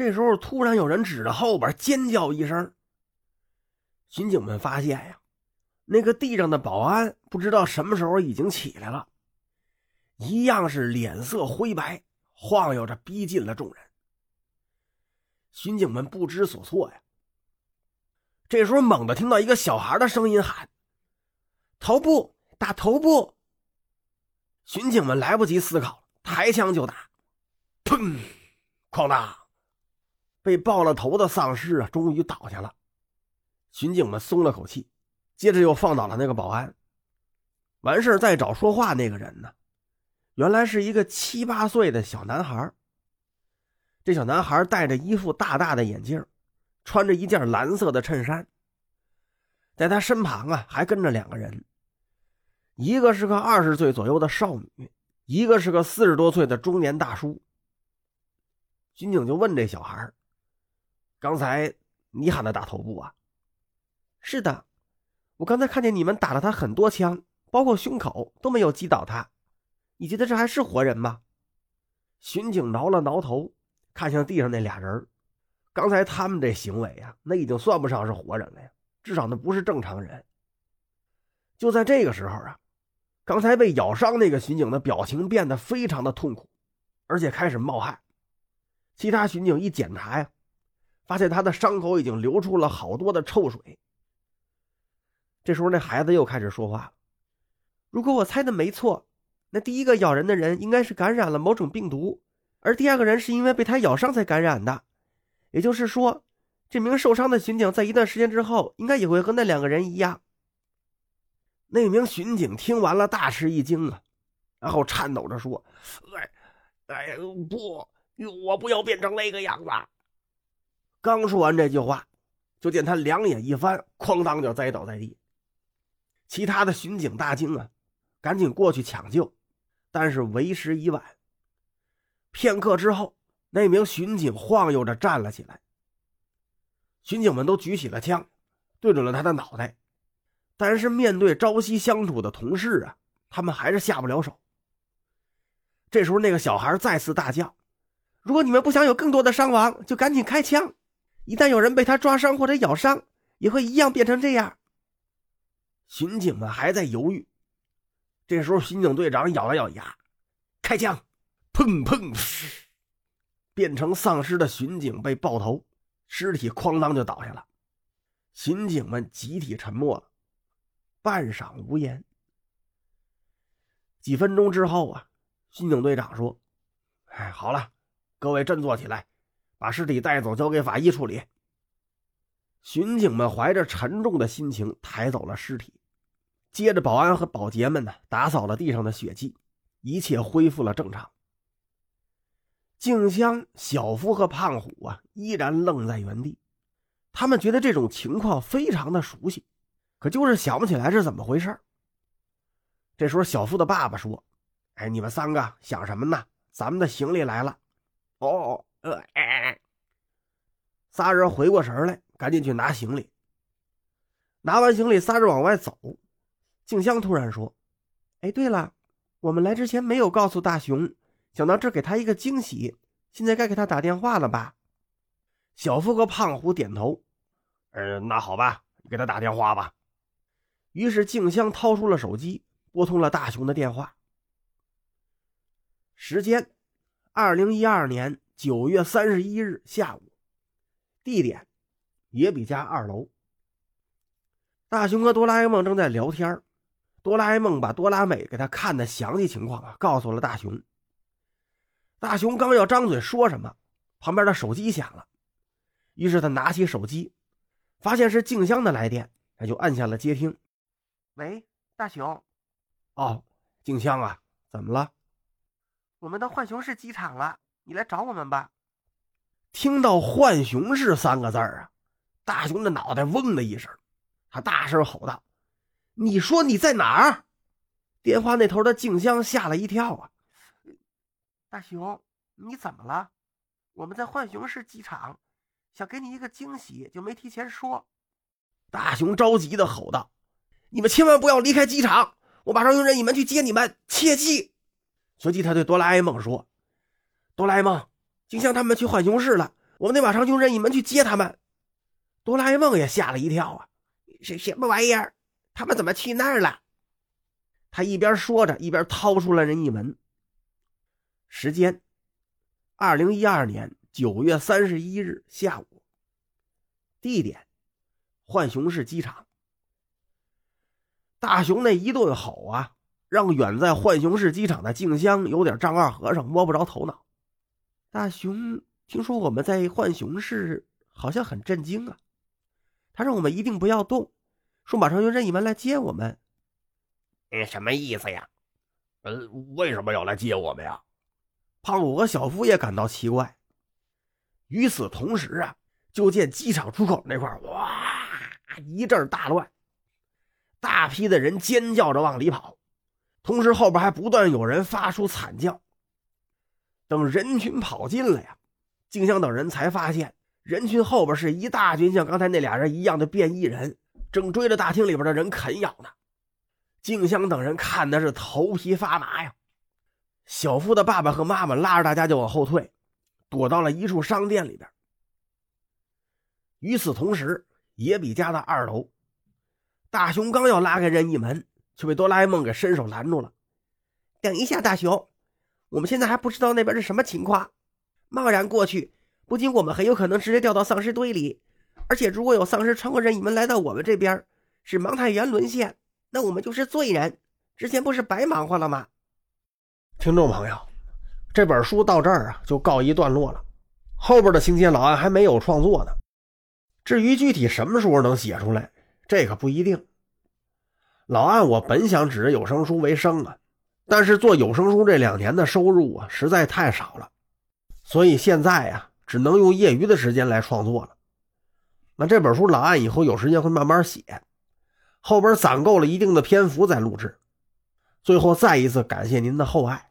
这时候突然有人指着后边尖叫一声，巡警们发现呀，那个地上的保安不知道什么时候已经起来了，一样是脸色灰白，晃悠着逼近了众人。巡警们不知所措呀。这时候猛地听到一个小孩的声音喊：头部，打头部！巡警们来不及思考，抬枪就打。砰！哐当！被爆了头的丧尸啊，终于倒下了。巡警们松了口气，接着又放倒了那个保安。完事再找说话那个人呢，原来是一个7、8岁的小男孩。这小男孩戴着一副大大的眼镜，穿着一件蓝色的衬衫。在他身旁啊，还跟着2个人，一个是个20岁左右的少女，一个是个40多岁的中年大叔。巡警就问这小孩：刚才你喊他打头部啊？是的，我刚才看见你们打了他很多枪，包括胸口，都没有击倒他。你觉得这还是活人吗？巡警挠了挠头，看向地上那俩人。刚才他们这行为啊，那已经算不上是活人了呀，至少那不是正常人。就在这个时候啊，刚才被咬伤那个巡警的表情变得非常的痛苦，而且开始冒汗。其他巡警一检查呀，发现他的伤口已经流出了好多的臭水。这时候那孩子又开始说话了：如果我猜的没错，那第一个咬人的人应该是感染了某种病毒，而第二个人是因为被他咬伤才感染的。也就是说，这名受伤的巡警在一段时间之后应该也会和那2个人一样。那名巡警听完了大吃一惊啊，然后颤抖着说：不，我不要变成那个样子。刚说完这句话，就见他两眼一翻，哐当就栽倒在地。其他的巡警大惊啊，赶紧过去抢救，但是为时已晚。片刻之后，那名巡警晃悠着站了起来。巡警们都举起了枪，对准了他的脑袋，但是面对朝夕相处的同事啊，他们还是下不了手。这时候那个小孩再次大叫：如果你们不想有更多的伤亡，就赶紧开枪，一旦有人被他抓伤或者咬伤，也会一样变成这样。巡警们还在犹豫，这时候巡警队长咬了咬牙，开枪！砰砰！变成丧尸的巡警被爆头，尸体哐当就倒下了。巡警们集体沉默了，半晌无言。几分钟之后啊，巡警队长说：好了，各位振作起来，把尸体带走，交给法医处理。巡警们怀着沉重的心情抬走了尸体，接着保安和保洁们呢，打扫了地上的血迹，一切恢复了正常。静香、小夫和胖虎啊，依然愣在原地。他们觉得这种情况非常的熟悉，可就是想不起来是怎么回事。这时候小夫的爸爸说：你们3个想什么呢？咱们的行李来了。仨人回过神来，赶紧去拿行李。拿完行李，3人往外走。静香突然说：对了，我们来之前没有告诉大雄，想到这儿给他一个惊喜，现在该给他打电话了吧？小夫和胖虎点头：那好吧，你给他打电话吧。于是静香掏出了手机，拨通了大雄的电话。时间2012年9月31日下午，地点野比家2楼。大雄和哆啦 A 梦正在聊天，哆啦 A 梦把哆啦美给他看的详细情况告诉了大雄。大雄刚要张嘴说什么，旁边的手机响了，于是他拿起手机，发现是静香的来电，他就按下了接听。喂，大雄。静香啊，怎么了？我们到浣熊市机场了，你来找我们吧。听到浣熊市3个字啊，大雄的脑袋嗡的一声，他大声吼道：你说你在哪儿？电话那头的静香吓了一跳啊。大雄，你怎么了？我们在浣熊市机场，想给你一个惊喜，就没提前说。大雄着急地吼道：你们千万不要离开机场，我马上用任意门去接你们，切记。随即他对哆啦 A 梦说：哆啦 A 梦，静香他们去浣熊市了， 我们得马上用任意门去接他们。哆啦 A 梦也吓了一跳啊，什么玩意儿？他们怎么去那儿了？他一边说着，一边掏出了任意门。时间2012年9月31日下午，地点浣熊市机场。大熊那一顿吼啊，让远在浣熊市机场的静香有点丈二和尚摸不着头脑。大熊听说我们在浣熊市，好像很震惊啊。他让我们一定不要动，说马上用任意门来接我们。 什么意思呀？为什么要来接我们呀？ 胖虎和小夫也感到奇怪。与此同时啊，就见机场出口那块哇，一阵大乱，大批的人尖叫着往里跑，同时后边还不断有人发出惨叫。等人群跑近了呀，静香等人才发现人群后边是一大群像刚才那俩人一样的变异人，正追着大厅里边的人啃咬呢。静香等人看的是头皮发麻呀。小夫的爸爸和妈妈拉着大家就往后退，躲到了一处商店里边。与此同时，野比家的2楼，大熊刚要拉开任意门，却被哆啦 A 梦给伸手拦住了。等一下，大熊，我们现在还不知道那边是什么情况，贸然过去，不仅我们很有可能直接掉到丧尸堆里，而且如果有丧尸穿过任意门来到我们这边，使芒太元沦陷，那我们就是罪人，之前不是白忙活了吗？听众朋友，这本书到这儿啊就告一段落了，后边的情节老安还没有创作呢。至于具体什么时候能写出来，这可不一定。老安我本想指着有声书为生啊，但是做有声书这2年的收入啊实在太少了，所以现在啊只能用业余的时间来创作了。那这本书老安以后有时间会慢慢写，后边攒够了一定的篇幅再录制。最后再一次感谢您的厚爱。